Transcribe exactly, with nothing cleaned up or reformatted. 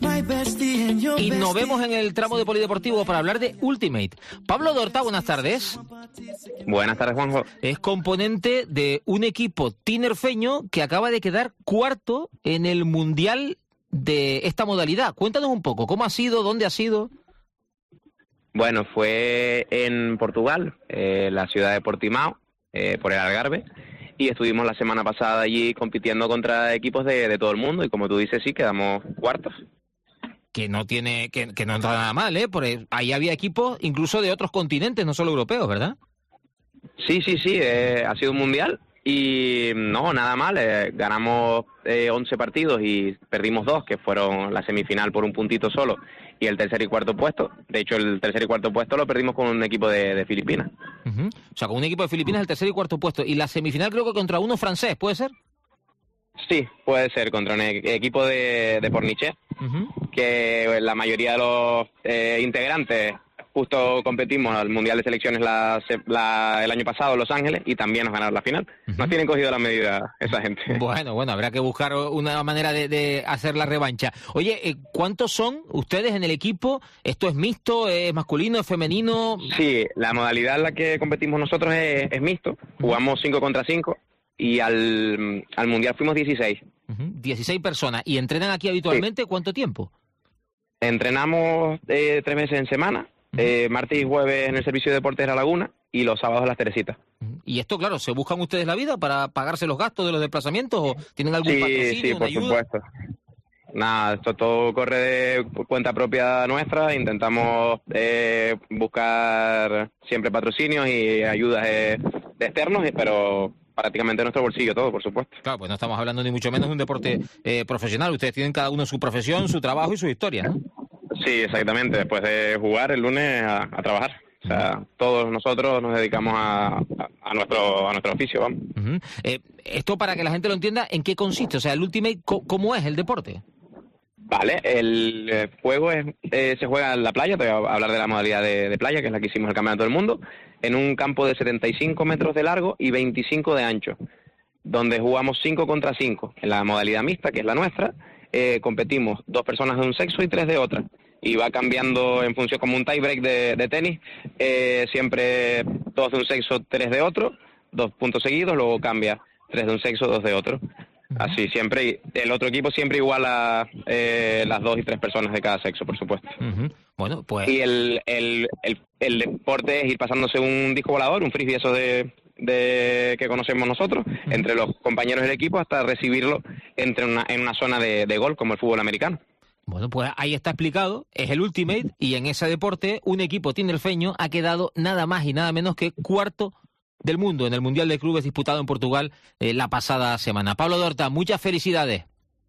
Y nos vemos en el tramo de Polideportivo para hablar de Ultimate. Pablo Dorta, buenas tardes. Buenas tardes, Juanjo. Es componente de un equipo tinerfeño que acaba de quedar cuarto en el Mundial de esta modalidad. Cuéntanos un poco, ¿cómo ha sido? ¿Dónde ha sido? Bueno, fue en Portugal, eh, la ciudad de Portimao, eh, por el Algarve, y estuvimos la semana pasada allí compitiendo contra equipos de, de todo el mundo, y como tú dices, sí, quedamos cuartos. Que no tiene, que, que no entra nada mal, ¿eh? Porque ahí había equipos incluso de otros continentes, no solo europeos, ¿verdad? Sí, sí, sí, eh, ha sido un mundial y no, nada mal, eh, ganamos eh, once partidos y perdimos dos, que fueron la semifinal por un puntito solo y el tercer y cuarto puesto. De hecho, el tercer y cuarto puesto lo perdimos con un equipo de, de Filipinas. Uh-huh. O sea, con un equipo de Filipinas el tercer y cuarto puesto. Y la semifinal creo que contra uno francés, ¿puede ser? Sí, puede ser, contra un e- equipo de, de Pornichet, uh-huh. que la mayoría de los eh, integrantes justo competimos al Mundial de Selecciones la, la, el año pasado en Los Ángeles y también nos ganaron la final. Uh-huh. Nos tienen cogido la medida esa gente. Bueno, bueno, habrá que buscar una manera de, de hacer la revancha. Oye, eh, ¿cuántos son ustedes en el equipo? ¿Esto es mixto, es masculino, es femenino? Sí, la modalidad en la que competimos nosotros es, es mixto. Jugamos cinco contra cinco. Y al, al Mundial fuimos dieciséis. Uh-huh. dieciséis personas. ¿Y entrenan aquí habitualmente? Sí. ¿Cuánto tiempo? Entrenamos eh, tres veces en semana, uh-huh. eh, martes y jueves en el Servicio de Deportes de La Laguna y los sábados a las Teresitas. Uh-huh. ¿Y esto, claro, se buscan ustedes la vida para pagarse los gastos de los desplazamientos o tienen algún sí, patrocinio, sí, una por ayuda? Supuesto. Nada, esto todo corre de cuenta propia nuestra. Intentamos eh, buscar siempre patrocinios y ayudas eh, de externos, pero prácticamente nuestro bolsillo todo, por supuesto. Claro, pues no estamos hablando ni mucho menos de un deporte eh, profesional. Ustedes tienen cada uno su profesión, su trabajo y su historia, ¿no? Sí, exactamente. Después de jugar el lunes a, a trabajar. O sea, uh-huh. todos nosotros nos dedicamos a, a, a nuestro a nuestro oficio, vamos. Uh-huh. Eh, esto para que la gente lo entienda, ¿en qué consiste? O sea, el Ultimate, ¿cómo es el deporte? Vale, el eh, juego es, eh, se juega en la playa. Te voy a hablar de la modalidad de, de playa, que es la que hicimos el Campeonato del Mundo, en un campo de setenta y cinco metros de largo y veinticinco de ancho, donde jugamos cinco contra cinco. En la modalidad mixta, que es la nuestra, eh, competimos dos personas de un sexo y tres de otra. Y va cambiando en función, como un tie break de, de tenis, eh, siempre dos de un sexo, tres de otro, dos puntos seguidos, luego cambia tres de un sexo, dos de otro. Así siempre, el otro equipo siempre iguala eh, las dos y tres personas de cada sexo, por supuesto. Uh-huh. Bueno, pues... Y el, el, el, el deporte es ir pasándose un disco volador, un frisbee eso de, de que conocemos nosotros, uh-huh. entre los compañeros del equipo hasta recibirlo entre una, en una zona de, de gol, como el fútbol americano. Bueno, pues ahí está explicado, es el Ultimate, y en ese deporte un equipo tinerfeño ha quedado nada más y nada menos que cuarto del mundo en el Mundial de Clubes disputado en Portugal eh, la pasada semana. Pablo Dorta, muchas felicidades.